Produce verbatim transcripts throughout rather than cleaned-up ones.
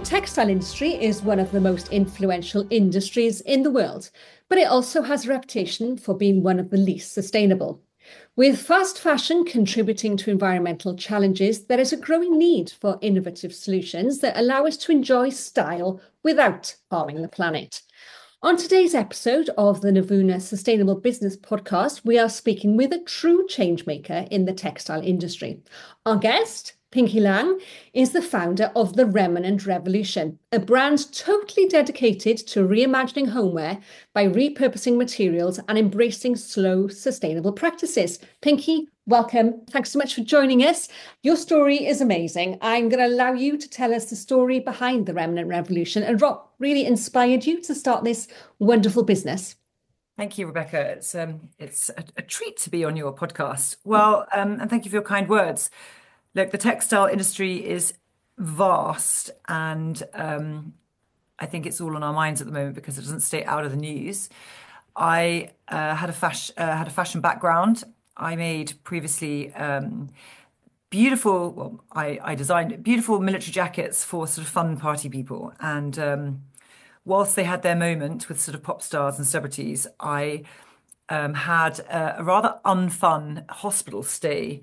textile industry is one of the most influential industries in the world, but it also has a reputation for being one of the least sustainable. With fast fashion contributing to environmental challenges, there is a growing need for innovative solutions that allow us to enjoy style without harming the planet. On today's episode of the Navuna Sustainable Business Podcast, we are speaking with a true changemaker in the textile industry. Our guest, Pinky Lang, is the founder of The Remnant Revolution, a brand totally dedicated to reimagining homeware by repurposing materials and embracing slow, sustainable practices. Pinky, welcome. Thanks so much for joining us. Your story is amazing. I'm going to allow you to tell us the story behind The Remnant Revolution and what really inspired you to start this wonderful business. Thank you, Rebecca. It's um, it's a, a treat to be on your podcast. Well, um, and thank you for your kind words. Look, the textile industry is vast, and um, I think it's all on our minds at the moment because it doesn't stay out of the news. I uh, had a fashion uh, had a fashion background. I made previously um, beautiful. Well, I, I designed beautiful military jackets for sort of fun party people, and um, whilst they had their moment with sort of pop stars and celebrities, I um, had a, a rather unfun hospital stay.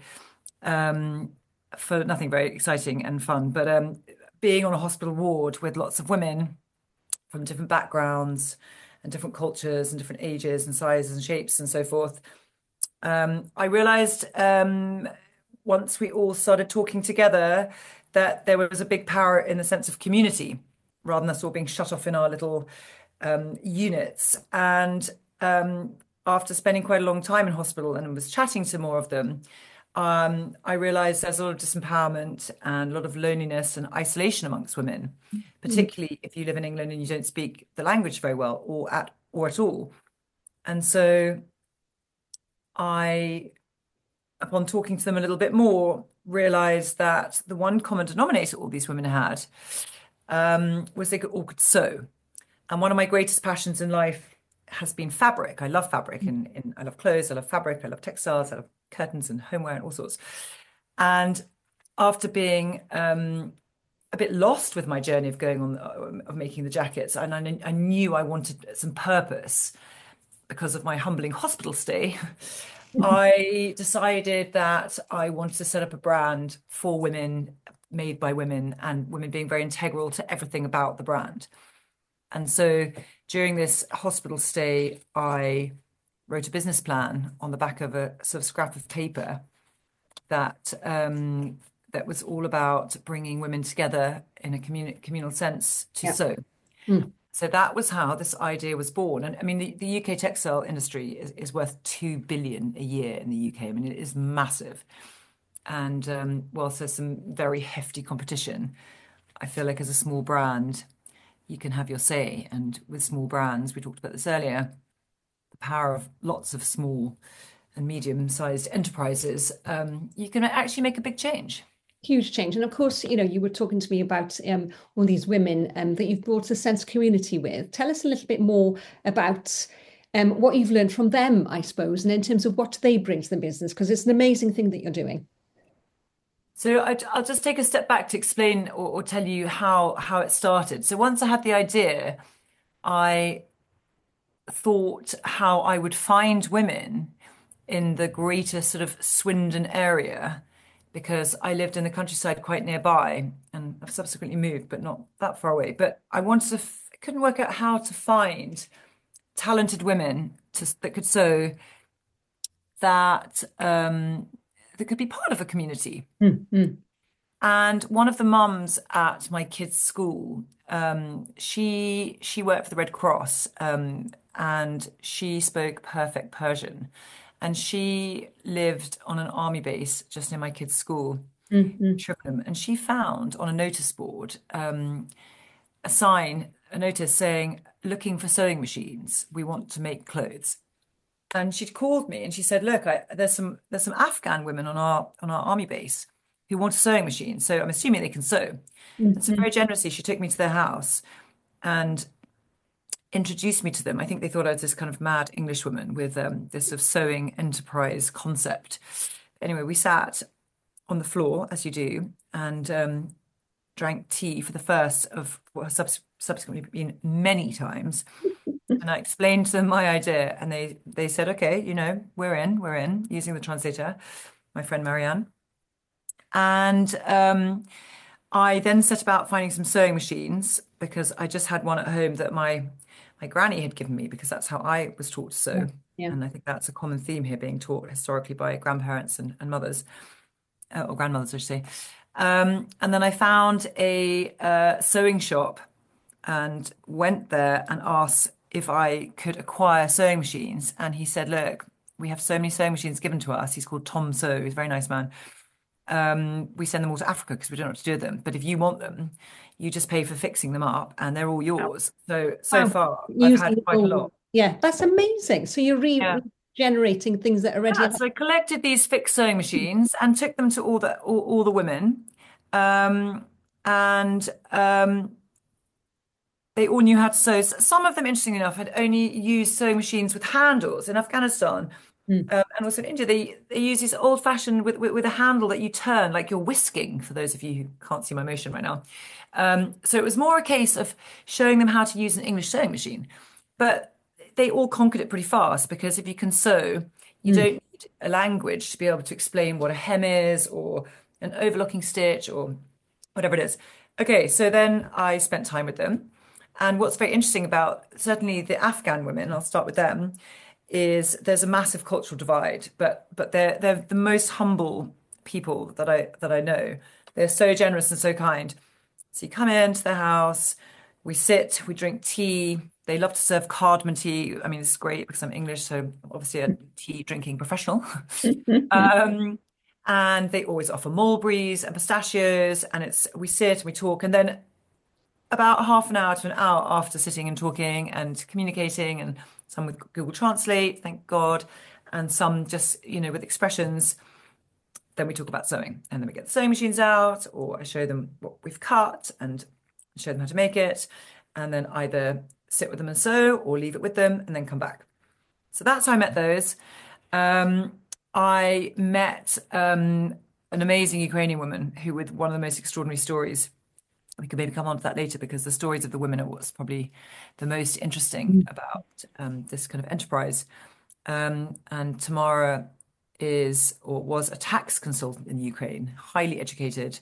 Um, for nothing very exciting and fun, but um, being on a hospital ward with lots of women from different backgrounds and different cultures and different ages and sizes and shapes and so forth, um, I realized um, once we all started talking together that there was a big power in the sense of community rather than us all being shut off in our little um, units. And um, after spending quite a long time in hospital and was chatting to more of them, Um, I realized there's a lot of disempowerment and a lot of loneliness and isolation amongst women, particularly if you live in England and you don't speak the language very well or at or at all. And so I, upon talking to them a little bit more, realized that the one common denominator all these women had um, was they could, all could sew. And one of my greatest passions in life has been fabric. I love fabric and, and I love clothes, I love fabric, I love textiles, I love curtains and homeware and all sorts. And after being um, a bit lost with my journey of going on, uh, of making the jackets, and I, I knew I wanted some purpose because of my humbling hospital stay, I decided that I wanted to set up a brand for women, made by women, and women being very integral to everything about the brand. And so during this hospital stay, I wrote a business plan on the back of a sort of scrap of paper that um, that was all about bringing women together in a communal communal sense to Yeah. sew. Mm. So that was how this idea was born. And I mean, the, the U K textile industry is, is worth two billion a year in the U K. I mean, it is massive. And um, whilst there's some very hefty competition, I feel like as a small brand, you can have your say. And with small brands, we talked about this earlier, the power of lots of small and medium-sized enterprises, um, you can actually make a big change. Huge change. And of course, you know, you were talking to me about um, all these women um, that you've brought a sense of community with. Tell us a little bit more about um, what you've learned from them, I suppose, and in terms of what they bring to the business, because it's an amazing thing that you're doing. So I, I'll just take a step back to explain or, or tell you how how it started. So once I had the idea, I thought how I would find women in the greater sort of Swindon area because I lived in the countryside quite nearby and I've subsequently moved, but not that far away. But I wanted to, f- I couldn't work out how to find talented women to, that could sew that um, that could be part of a community. Mm-hmm. And one of the mums at my kids' school, um, she she worked for the Red Cross, um, and she spoke perfect Persian, and she lived on an army base just near my kids' school, Mm-hmm. Chippenham, and she found on a notice board um, a sign, a notice saying, "Looking for sewing machines. We want to make clothes." And she'd called me and she said, "Look, I, there's some there's some Afghan women on our on our army base who want a sewing machine. So I'm assuming they can sew." And so Mm-hmm. very generously, she took me to their house and introduced me to them. I think they thought I was this kind of mad English woman with um, this sort of sewing enterprise concept. Anyway, we sat on the floor as you do, and um, drank tea for the first of what has subs subsequently been many times. And I explained to them my idea, and they they said, okay, you know, we're in, we're in, using the translator, my friend Marianne. And um, I then set about finding some sewing machines because I just had one at home that my my granny had given me because that's how I was taught to sew. Yeah. And I think that's a common theme here, being taught historically by grandparents and, and mothers, uh, or grandmothers, I should say. Um, and then I found a uh, sewing shop and went there and asked if I could acquire sewing machines. And he said, look, we have so many sewing machines given to us. He's called Tom Sew. He's a very nice man. Um, we send them all to Africa because we don't know what to do with them. But if you want them, you just pay for fixing them up and they're all yours. So, so Wow. far, I've Using had quite a lot. Yeah, that's amazing. So you're Yeah. regenerating things that already Yeah, have. so I collected these fixed sewing machines and took them to all the all, all the women. Um, and um, they all knew how to sew. Some of them, interestingly enough, had only used sewing machines with handles in Afghanistan. Mm. Um, and also in India, they, they use these old-fashioned with, with, with a handle that you turn, like you're whisking, for those of you who can't see my motion right now. Um, so it was more a case of showing them how to use an English sewing machine. But they all conquered it pretty fast because if you can sew, you Mm. don't need a language to be able to explain what a hem is or an overlocking stitch or whatever it is. Okay, so then I spent time with them. And what's very interesting about certainly the Afghan women, I'll start with them, is there's a massive cultural divide, but but they're they're the most humble people that I that I know. They're so generous and so kind. So you come into their house, we sit, we drink tea. They love to serve cardamom tea. I mean, it's great because I'm English, so obviously a tea drinking professional. Um, and they always offer mulberries and pistachios, and it's we sit and we talk, and then about half an hour to an hour after sitting and talking and communicating, and some with Google Translate, thank God, and some just, you know, with expressions, then we talk about sewing. And then we get the sewing machines out, or I show them what we've cut and show them how to make it, and then either sit with them and sew or leave it with them and then come back. So that's how I met those. Um, I met um, an amazing Ukrainian woman who, with one of the most extraordinary stories. We could maybe come on to that later because the stories of the women are what's probably the most interesting about um, this kind of enterprise. Um, and Tamara is or was a tax consultant in Ukraine, highly educated,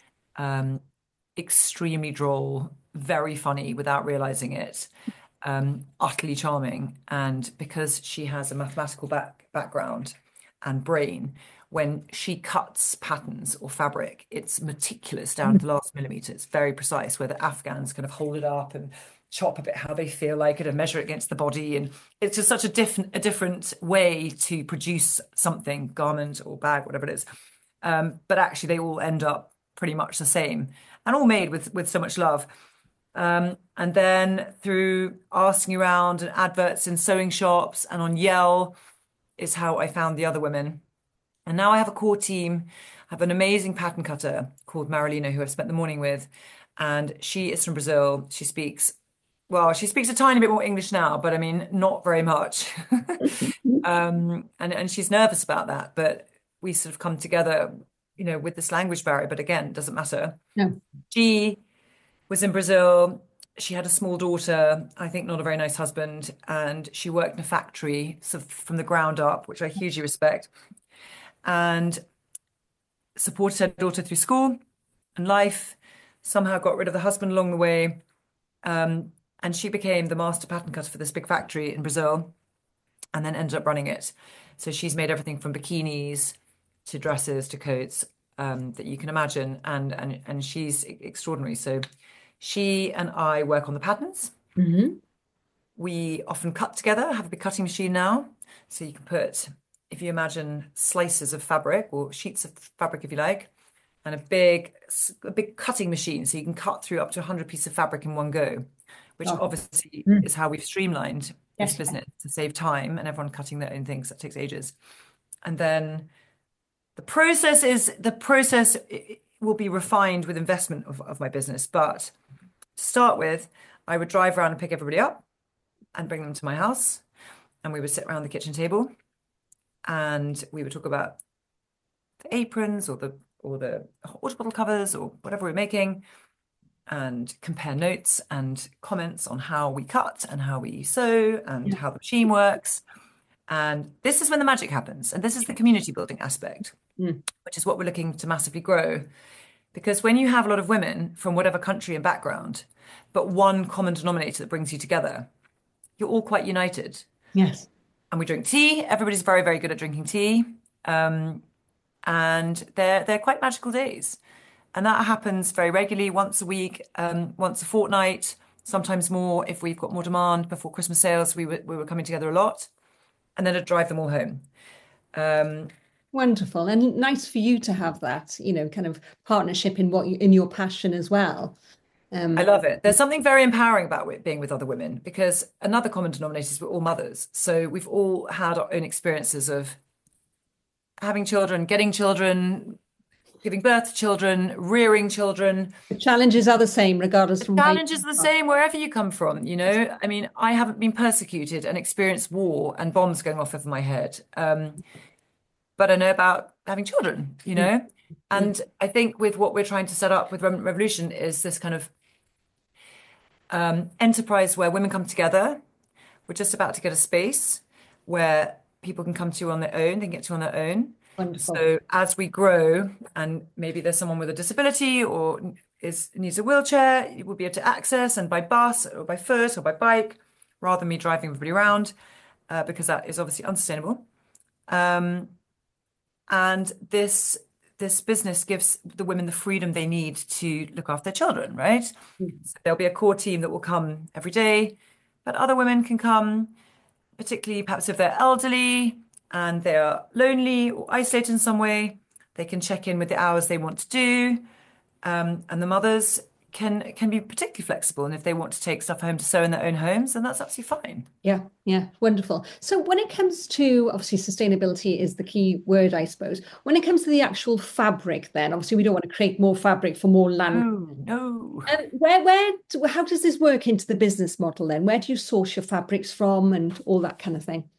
um, extremely droll, very funny without realizing it, um, utterly charming. And because she has a mathematical back background and brain, when she cuts patterns or fabric, it's meticulous down to the last millimeter. It's very precise, where the Afghans kind of hold it up and chop a bit how they feel like it and measure it against the body. And it's just such a different a different way to produce something, garment or bag, whatever it is. Um, but actually they all end up pretty much the same and all made with with so much love. Um, and then through asking around and adverts in sewing shops and on Yell is how I found the other women. And now I have a core team. I have an amazing pattern cutter called Marilina, who I've spent the morning with. And she is from Brazil. She speaks, well, she speaks a tiny bit more English now, but I mean, not very much. um, and, and she's nervous about that. But we sort of come together, you know, with this language barrier. But again, it doesn't matter. No. She was in Brazil. She had a small daughter, I think not a very nice husband, and she worked in a factory sort of from the ground up, which I hugely respect, and supported her daughter through school and life, somehow got rid of the husband along the way, um, and she became the master pattern cutter for this big factory in Brazil, and then ended up running it. So she's made everything from bikinis to dresses to coats um, that you can imagine, and and and she's extraordinary. So she and I work on the patterns. Mm-hmm. We often cut together, I have a big cutting machine now. So you can put, if you imagine slices of fabric or sheets of fabric, if you like, and a big, a big cutting machine. So you can cut through up to one hundred pieces of fabric in one go, which Oh. obviously Mm. is how we've streamlined this Yes. business to save time and everyone cutting their own things. That takes ages. And then the process is, the process will be refined with investment of, of my business. But to start with, I would drive around and pick everybody up and bring them to my house. And we would sit around the kitchen table and we would talk about the aprons or the or the water bottle covers or whatever we're making. and compare notes and comments on how we cut and how we sew and how the machine works. And this is when the magic happens. And this is the community building aspect, Mm. which is what we're looking to massively grow. Because when you have a lot of women from whatever country and background, but one common denominator that brings you together, you're all quite united. Yes. And we drink tea. Everybody's very, very good at drinking tea. Um, and they're they're quite magical days. And that happens very regularly, once a week, um, once a fortnight, sometimes more if we've got more demand. Before Christmas sales, we were we were coming together a lot, and then I'd drive them all home. Um, Wonderful, and nice for you to have that, you know, kind of partnership in what you, in your passion as well. Um, I love it. There's something very empowering about it, being with other women, because another common denominator is we're all mothers. So we've all had our own experiences of having children, getting children, giving birth to children, rearing children. the challenges are the same, regardless from where you Challenges are come the from. same wherever you come from, you know. I mean, I haven't been persecuted and experienced war and bombs going off over my head. Um, but I know about having children, you know. And I think with what we're trying to set up with Remnant Revolution is this kind of um, enterprise where women come together. We're just about to get a space where people can come to on their own, they can get to on their own. Wonderful. So as we grow, and maybe there's someone with a disability or is needs a wheelchair, you will be able to access and by bus or by foot or by bike, rather than me driving everybody around, uh, because that is obviously unsustainable. Um, and this this business gives the women the freedom they need to look after their children, right? So there'll be a core team that will come every day, but other women can come, particularly perhaps if they're elderly and they're lonely or isolated in some way. They can check in with the hours they want to do, um, and the mothers can can be particularly flexible. And if they want to take stuff home to sew in their own homes, then that's absolutely fine. Yeah, yeah, wonderful. So when it comes to, obviously, sustainability is the key word, I suppose. When it comes to the actual fabric, then obviously we don't want to create more fabric for more land. No, no. Um, where, where, do- how does this work into the business model then? Where do you source your fabrics from and all that kind of thing?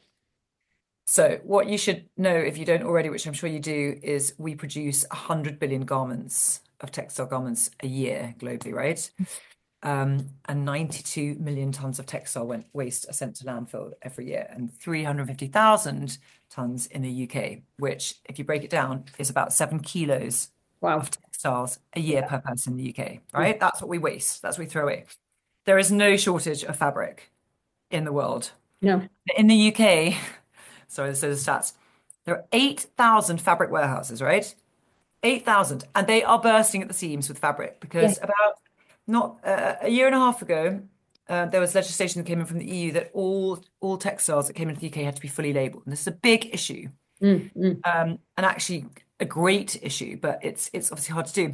So what you should know, if you don't already, which I'm sure you do, is we produce one hundred billion garments of textile garments a year globally, right? Um, and ninety-two million tons of textile went, waste are sent to landfill every year, and three hundred fifty thousand tons in the U K, which, if you break it down, is about seven kilos Wow. of textiles a year per person in the U K, right? That's what we waste. That's what we throw away. There is no shortage of fabric in the world. No. In the U K, sorry, this is the stats. There are eight thousand fabric warehouses, right? eight thousand. And they are bursting at the seams with fabric because Yeah. about not uh, a year and a half ago, uh, there was legislation that came in from the E U that all all textiles that came into the U K had to be fully labeled. And this is a big issue, Mm, mm. um, and actually a great issue, but it's it's obviously hard to do.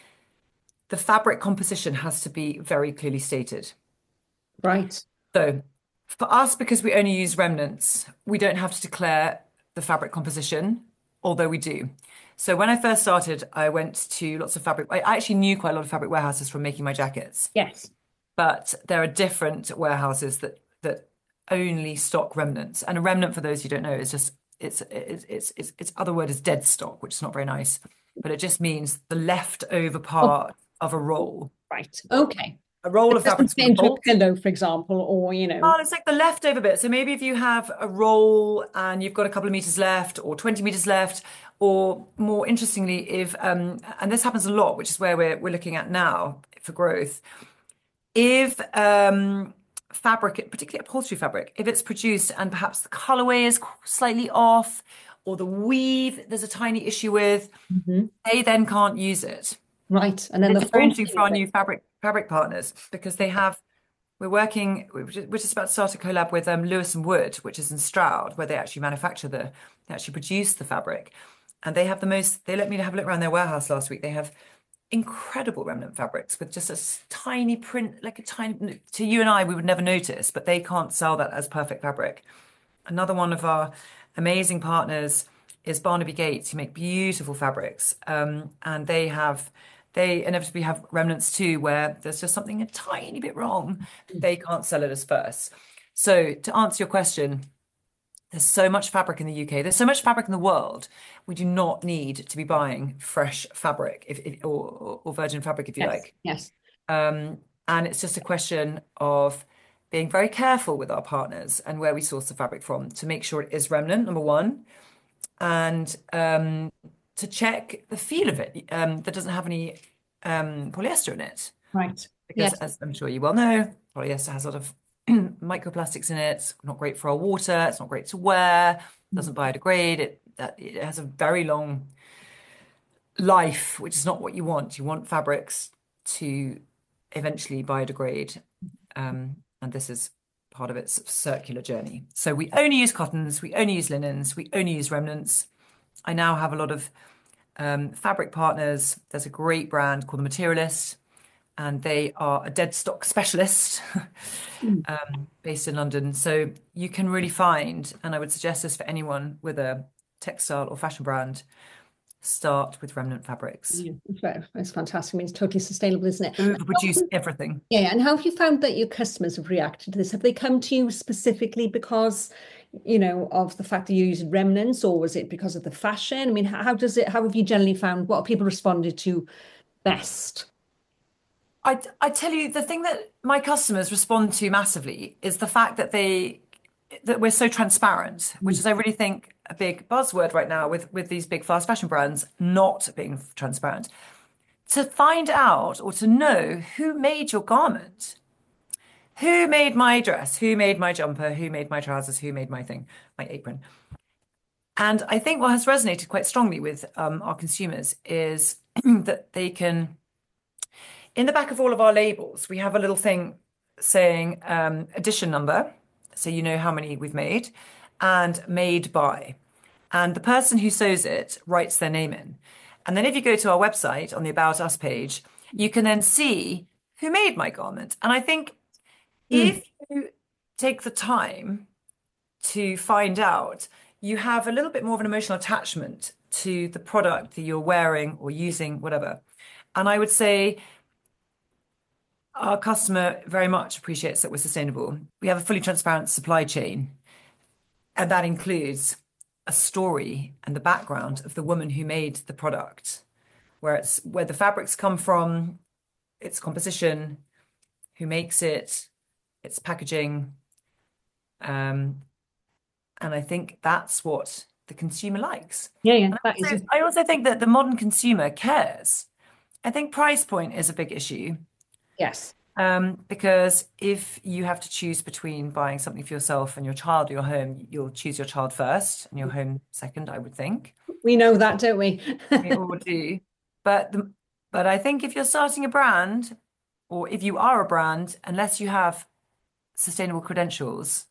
The fabric composition has to be very clearly stated. Right. So for us, because we only use remnants, we don't have to declare the fabric composition, although we do. So when I first started, I went to lots of fabric. I actually knew quite a lot of fabric warehouses from making my jackets, Yes. but there are different warehouses that that only stock remnants. And a remnant, for those who don't know, is just it's it's it's it's, its other word is dead stock, which is not very nice, but it just means the leftover part of a roll. Right. Okay. A roll It of doesn't fabric. fit into a pillow, for example, or, you know. Well, it's like the leftover bit. So maybe if you have a roll and you've got a couple of meters left or twenty meters left, or more interestingly, if um, and this happens a lot, which is where we're we're looking at now for growth. If um, fabric, particularly upholstery fabric, if it's produced and perhaps the colorway is slightly off, or the weave there's a tiny issue with, Mhm. they then can't use it. Right. And then the It's very whole interesting thing for our of it. new fabric fabric partners because they have. We're working. We're just we're just about to start a collab with um, Lewis and Wood, which is in Stroud, where they actually manufacture the, they actually produce the fabric, and they have the most. They let me have a look around their warehouse last week. They have incredible remnant fabrics with just a s- tiny print, like a tiny. To you and I, we would never notice, but they can't sell that as perfect fabric. Another one of our amazing partners is Barnaby Gates, who make beautiful fabrics, um, and they have. They inevitably have remnants too, where there's just something a tiny bit wrong. They can't sell it as first. So to answer your question, there's so much fabric in the U K. There's so much fabric in the world. We do not need to be buying fresh fabric, if, if or, or virgin fabric, if you Yes. like. Yes. Um, and it's just a question of being very careful with our partners and where we source the fabric from to make sure it is remnant, number one, and um, to check the feel of it um, that doesn't have any um, polyester in it. Right. Because, Yes. as I'm sure you well know, polyester has a lot of microplastics in it. It's not great for our water. It's not great to wear. Doesn't biodegrade. It that it has a very long life, which is not what you want. You want fabrics to eventually biodegrade, um, and this is part of its circular journey. So we only use cottons, we only use linens, we only use remnants. I now have a lot of um, fabric partners. There's a great brand called The Materialist, and they are a dead stock specialist Mm. um, based in London. So you can really find, and I would suggest this for anyone with a textile or fashion brand, start with remnant fabrics. Yeah, it's very- it's fantastic. I mean, it's totally sustainable, isn't it? Overproduce everything. Yeah, and how have you found that your customers have reacted to this? Have they come to you specifically because, you know, of the fact that you use remnants, or was it because of the fashion? I mean, how, how does it, how have you generally found, what have people responded to best? I, I tell you, the thing that my customers respond to massively is the fact that they that we're so transparent, which is I really think a big buzzword right now with with these big fast fashion brands not being transparent. To find out or to know who made your garment, who made my dress, who made my jumper, who made my trousers, who made my thing, my apron. And I think what has resonated quite strongly with um, our consumers is that they can, in the back of all of our labels, we have a little thing saying um, edition number, so you know how many we've made, and made by. And the person who sews it writes their name in. And then if you go to our website on the About Us page, you can then see who made my garment. And I think Mm. if you take the time to find out, you have a little bit more of an emotional attachment to the product that you're wearing or using, whatever. And I would say our customer very much appreciates that we're sustainable. We have a fully transparent supply chain, and that includes a story and the background of the woman who made the product, where it's where the fabrics come from, its composition, who makes it, its packaging. Um, and I think that's what the consumer likes. Yeah, yeah, And that I is, also, I also think that the modern consumer cares. I think price point is a big issue. yes. Um, because if you have to choose between buying something for yourself and your child or your home, you'll choose your child first and your home second, I would think. We know that, don't we? We all do. But the, but I think if you're starting a brand, or if you are a brand, unless you have sustainable credentials,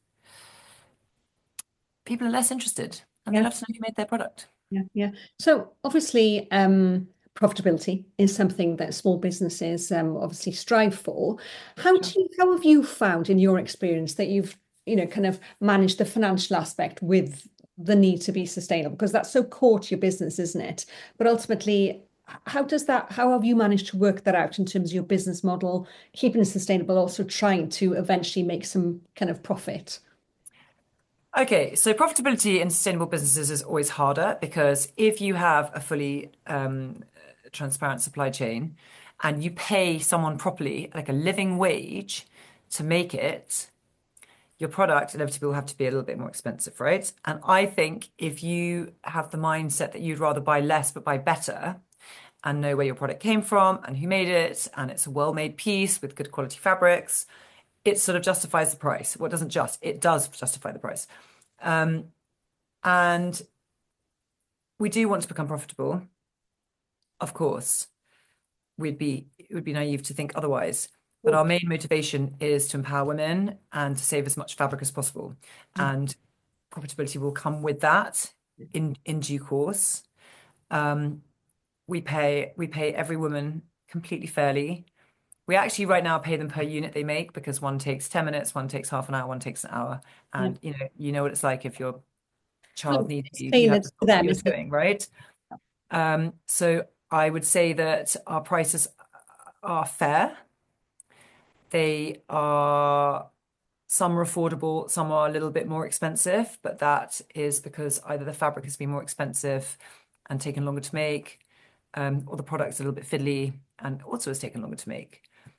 people are less interested and they Yeah. love to know who made their product. Yeah, yeah. So obviously, um, profitability is something that small businesses um, obviously strive for. How do Sure. you, how have you found in your experience that you've, you know, kind of managed the financial aspect with the need to be sustainable? Because that's so core to your business, isn't it? But ultimately, how does that, how have you managed to work that out in terms of your business model, keeping it sustainable, also trying to eventually make some kind of profit? Okay, so profitability in sustainable businesses is always harder because if you have a fully um, transparent supply chain and you pay someone properly, like a living wage, to make it, your product inevitably will have to be a little bit more expensive, right? And I think if you have the mindset that you'd rather buy less but buy better and know where your product came from and who made it, and it's a well-made piece with good quality fabrics, it sort of justifies the price. Well, it doesn't just, it does justify the price. Um, and we do want to become profitable. Of course, we'd be it would be naive to think otherwise. But our main motivation is to empower women and to save as much fabric as possible. And profitability will come with that in in due course. Um, we pay we pay every woman completely fairly. We actually right now pay them per unit they make because one takes ten minutes, one takes half an hour, one takes an hour. Yeah. And you know, you know what it's like if your child Well, needs it's you, you have tailored to to stop what them, you're isn't it? doing, right? Um, so I would say that our prices are fair. They are some are affordable, some are a little bit more expensive, but that is because either the fabric has been more expensive and taken longer to make, um, or the product's a little bit fiddly and also has taken longer to make.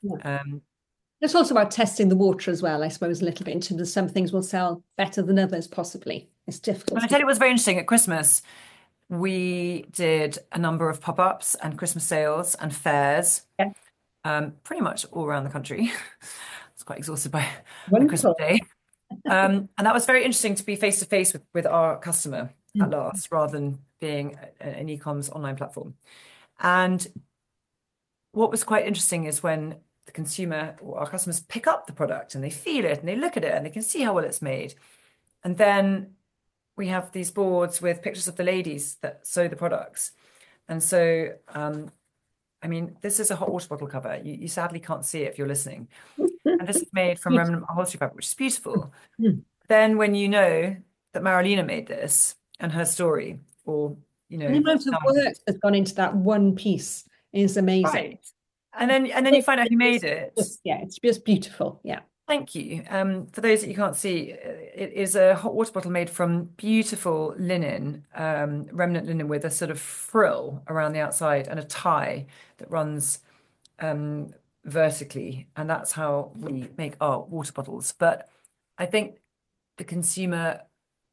Yeah. Um, It's also about testing the water as well, I suppose, a little bit in terms of some things will sell better than others, possibly. It's but I difficult. tell you what's very interesting at Christmas, we did a number of pop-ups and Christmas sales and fairs, Yeah. um, pretty much all around the country. I was quite exhausted by, by Christmas Wonderful. Day. Um, and that was very interesting to be face to face with, with our customer at Mm. last, rather than being a- an e-commerce online platform. And what was quite interesting is when the consumer or our customers pick up the product and they feel it and they look at it and they can see how well it's made. And then we have these boards with pictures of the ladies that sew the products. And so, um, I mean, this is a hot water bottle cover. You, you sadly can't see it if you're listening. And this is made from Good. remnant upholstery fabric, which is beautiful. Mm. Then when you know that Marilena made this and her story, or, you And the know, amount of work that's gone into that one piece is amazing. right. And then and then you find out who made it. Just, yeah, it's just beautiful. Yeah. Thank you. Um, for those that you can't see, it is a hot water bottle made from beautiful linen, um, remnant linen with a sort of frill around the outside and a tie that runs um, vertically. And that's how we make our water bottles. But I think the consumer,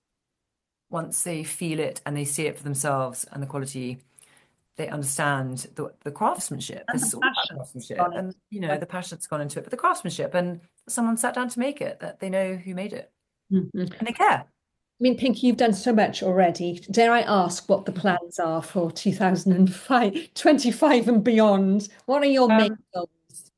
once they feel it and they see it for themselves and the quality, they understand the, the craftsmanship. And This the is all about passion craftsmanship. on it. And, you know, Like, the passion's gone into it, but the craftsmanship and someone sat down to make it, that they know who made it mhm. and they care. I mean, Pinky, you've done so much already. Dare I ask what the plans are for two thousand twenty-five and beyond? What are your main Um, goals?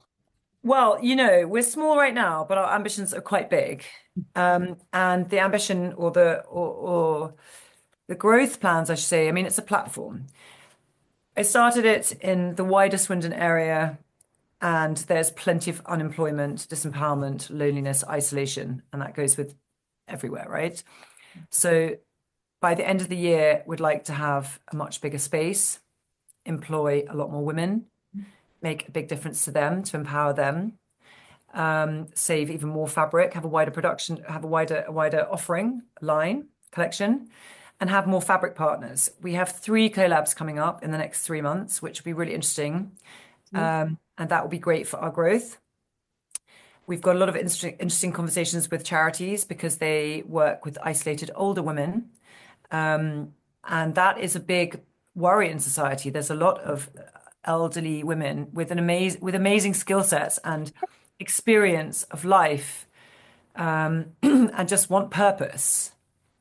well, you know, we're small right now, but our ambitions are quite big. Um, and the ambition or the or, or the growth plans, I should say, I mean, it's a platform. I started it in the wider Swindon area, and there's plenty of unemployment, disempowerment, loneliness, isolation, and that goes with everywhere, right? So by the end of the year, we'd like to have a much bigger space, employ a lot more women, make a big difference to them, to empower them, um, save even more fabric, have a wider production, have a wider, a wider offering line collection, and have more fabric partners. We have three collabs coming up in the next three months, which will be really interesting. Um, and that will be great for our growth. We've got a lot of interesting, interesting conversations with charities because they work with isolated older women. Um, and that is a big worry in society. There's a lot of elderly women with an amazing with amazing skill sets and experience of life, um, and just want purpose.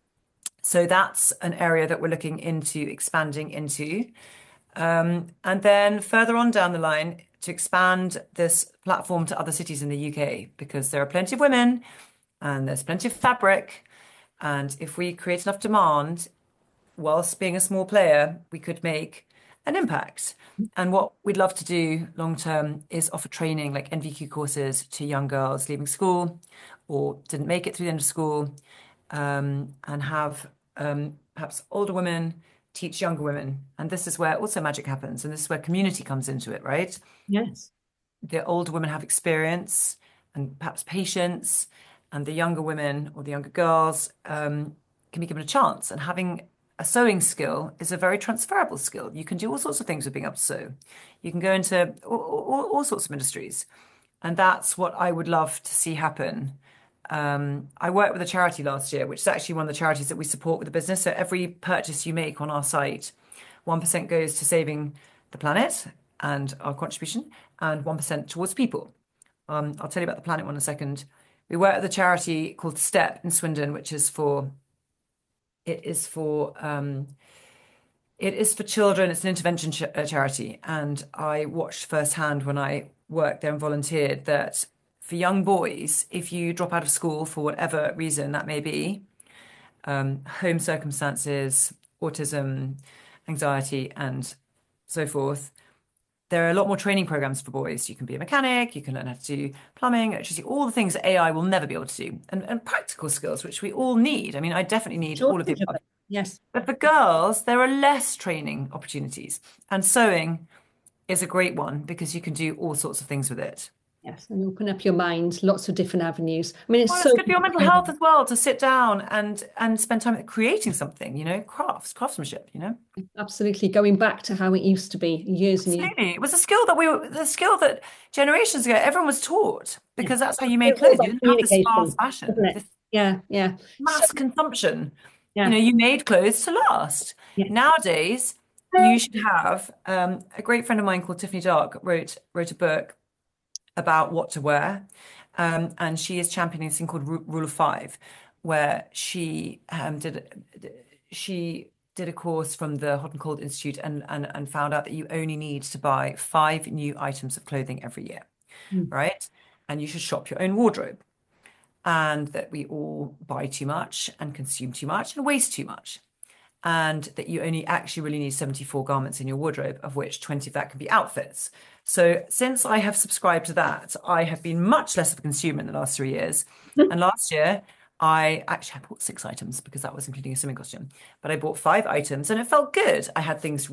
So that's an area that we're looking into expanding into. Um, and then further on down the line, to expand this platform to other cities in the U K, because there are plenty of women and there's plenty of fabric. And if we create enough demand, whilst being a small player, we could make an impact. And what we'd love to do long term is offer training like N V Q courses to young girls leaving school or didn't make it through the end of school, um, and have um, perhaps older women teach younger women. And this is where also magic happens. And this is where community comes into it, right? Yes. The older women have experience and perhaps patience, and the younger women or the younger girls um, can be given a chance. And having a sewing skill is a very transferable skill. You can do all sorts of things with being able to sew. You can go into all, all, all sorts of industries. And that's what I would love to see happen. Um, I worked with a charity last year, which is actually one of the charities that we support with the business. So every purchase you make on our site, one percent goes to saving the planet and our contribution, and one percent towards people. Um, I'll tell you about the planet one in a second. We work with a charity called STEP in Swindon, which is for, it is for, um, it is for children. It's an intervention ch uh, charity. And I watched firsthand when I worked there and volunteered that for young boys, if you drop out of school for whatever reason that may be, um, home circumstances, autism, anxiety, and so forth, there are a lot more training programs for boys. You can be a mechanic, you can learn how to do plumbing, electricity, all the things that A I will never be able to do, and, and practical skills, which we all need. I mean, I definitely need all of the Shortage of above. it. Yes. But for girls, there are less training opportunities, and sewing is a great one because you can do all sorts of things with it. Yes, and open up your mind, lots of different avenues. I mean, it's Well, it's so good for your mental health as well to sit down and and spend time creating something, you know, crafts, craftsmanship, you know. absolutely going back to how it used to be years and years. Absolutely. It was a skill that we were, the skill that generations ago everyone was taught Yeah. because that's how you made It's all clothes. You about didn't have this fast communication, isn't fashion, it? this Yeah, yeah. So, mass consumption. You yeah, know, you made clothes to last. yeah. Nowadays, you should have um, a great friend of mine called Tiffany Dark wrote wrote a book about what to wear. Um, and she is championing this thing called Ru- Rule of Five, where she um, did she did a course from the Hot and Cold Institute and, and and found out that you only need to buy five new items of clothing every year, Mm. right? And you should shop your own wardrobe, and that we all buy too much and consume too much and waste too much. And that you only actually really need seventy-four garments in your wardrobe, of which twenty of that can be outfits. So since I have subscribed to that, I have been much less of a consumer in the last three years. And last year, I actually I bought six items because that was including a swimming costume. But I bought five items and it felt good. I had things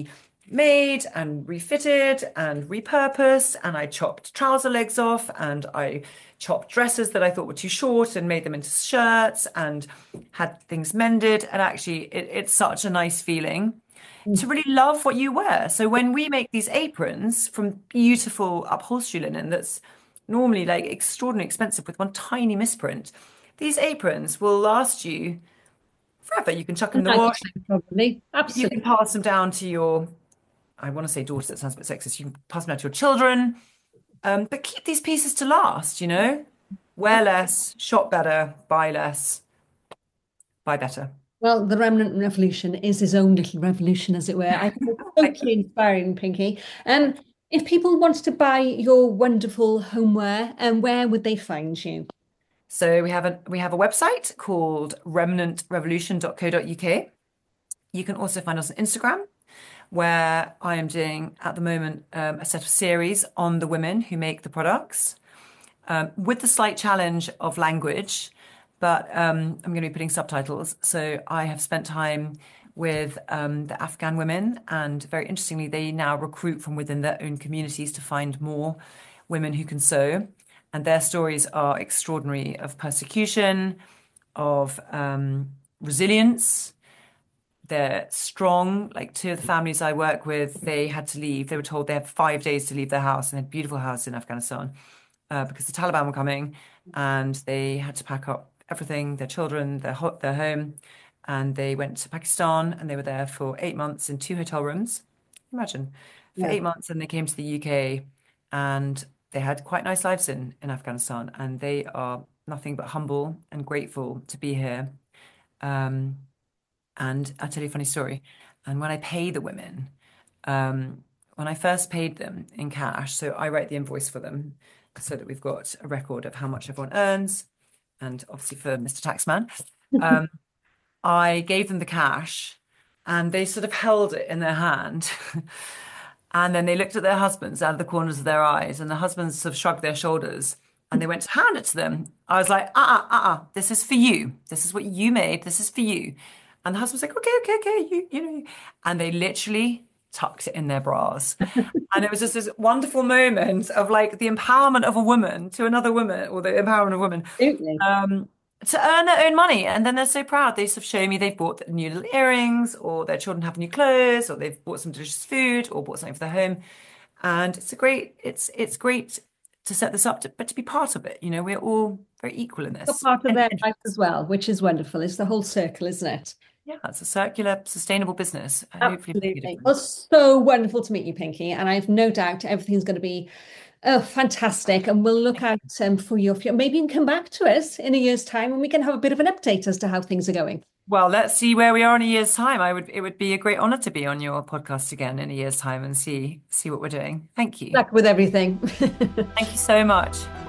remade and refitted and repurposed, and I chopped trouser legs off and I chopped dresses that I thought were too short and made them into shirts and had things mended. And actually, it, it's such a nice feeling to really love what you wear. So when we make these aprons from beautiful upholstery linen that's normally like extraordinarily expensive with one tiny misprint, these aprons will last you forever. You can chuck them in the wash. Probably, You can absolutely. pass them down to your, I want to say daughters, that sounds a bit sexist. You can pass them down to your children. Um, but keep these pieces to last, you know? Wear less, shop better, buy less, buy better. Well, the remnant revolution is his own little revolution, as it were. I think it's totally inspiring, Pinky. Um, if people wanted to buy your wonderful homeware, and where would they find you? So we have a we have a website called remnant revolution dot co dot U K. You can also find us on Instagram, where I am doing at the moment um, a set of series on the women who make the products, um, with the slight challenge of language, but um, I'm going to be putting subtitles. So I have spent time with um, the Afghan women, and very interestingly, they now recruit from within their own communities to find more women who can sew. And their stories are extraordinary of persecution, of um, resilience. They're strong. Like two of the families I work with, they had to leave. They were told they had five days to leave their house, and a beautiful house in Afghanistan, uh, because the Taliban were coming, and they had to pack up everything, their children, their ho their home, and they went to Pakistan, and they were there for eight months in two hotel rooms. Imagine, for Yeah. eight months, and they came to the U K, and they had quite nice lives in in Afghanistan, and they are nothing but humble and grateful to be here. Um, and I'll tell you a funny story. And when I pay the women, um, when I first paid them in cash, so I write the invoice for them so that we've got a record of how much everyone earns, and obviously for Mister Taxman, um, I gave them the cash and they sort of held it in their hand. And then they looked at their husbands out of the corners of their eyes, and the husbands sort of shrugged their shoulders and they went to hand it to them. I was like, uh-uh, uh-uh, this is for you. This is what you made. This is for you. And the husband's like, okay, okay, okay, you, you know. And they literally tucked it in their bras. And it was just this wonderful moment of like the empowerment of a woman to another woman, or the empowerment of a woman, Absolutely. um, to earn their own money. And then they're so proud. They sort of show me they've bought new little earrings, or their children have new clothes, or they've bought some delicious food, or bought something for their home. And it's a great, it's it's great to set this up, to, but to be part of it. You know, we're all very equal in A this. part of And, their and life as well, which is wonderful. It's the whole circle, isn't it? yeah, it's a circular, sustainable business. Hopefully make a Absolutely. Well, difference. so wonderful to meet you, Pinky. And I have no doubt everything's going to be oh, fantastic. And we'll look out um, for your, maybe you can come back to us in a year's time and we can have a bit of an update as to how things are going. Well, let's see where we are in a year's time. I would, it would be a great honor to be on your podcast again in a year's time and see see what we're doing. Thank you. Back with everything. Thank you so much.